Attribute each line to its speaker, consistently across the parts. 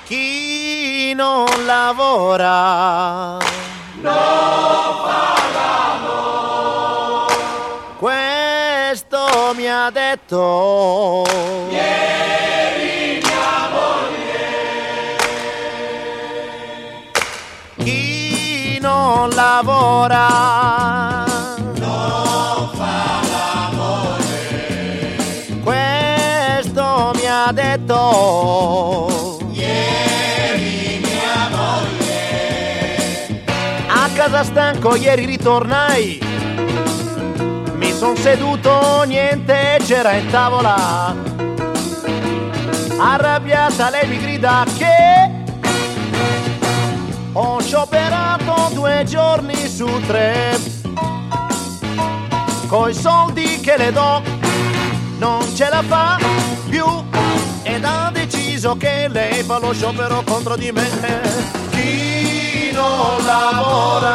Speaker 1: Chi non lavora
Speaker 2: non fa l'amore.
Speaker 1: Questo mi ha detto
Speaker 2: ieri mia moglie.
Speaker 1: Chi non lavora
Speaker 2: non fa l'amore.
Speaker 1: Questo mi ha detto
Speaker 2: ieri mia moglie.
Speaker 1: a casa stanco ieri ritornai, mi son seduto, niente c'era in tavola, arrabbiata lei mi grida che ho scioperato 2 giorni su 3, coi soldi che le do non ce la fa più ed ha deciso che lei fa lo sciopero contro di me. Chi non lavora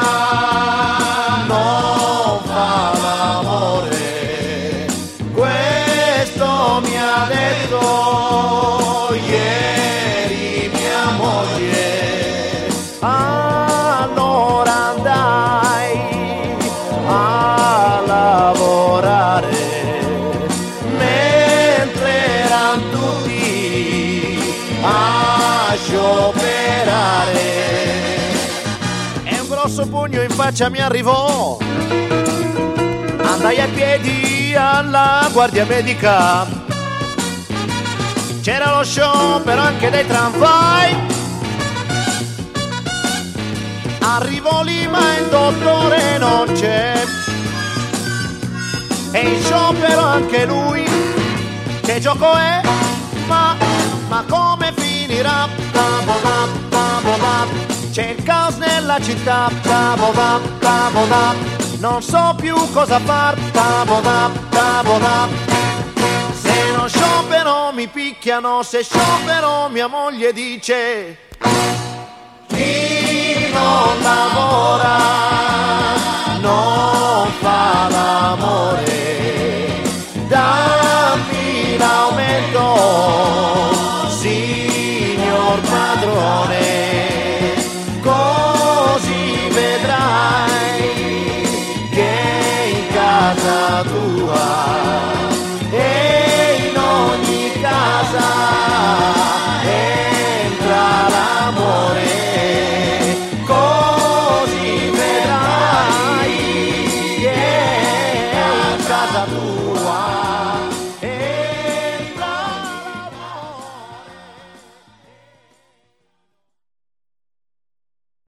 Speaker 1: non fa l'amore, questo mi ha detto ieri mia moglie. Allora andai a lavorare mentre erano tutti a scioperare e un grosso pugno in faccia mi arrivò. Andai a piedi alla guardia medica, c'era lo sciopero anche dei tramvai. Arrivo lì ma il dottore non c'è e in sciopero anche lui. Che gioco è? Ma come finirà? C'è il caos nella città, non so più cosa far, se non sciopero mi picchiano, se sciopero mia moglie dice chi non lavora non fa l'amore.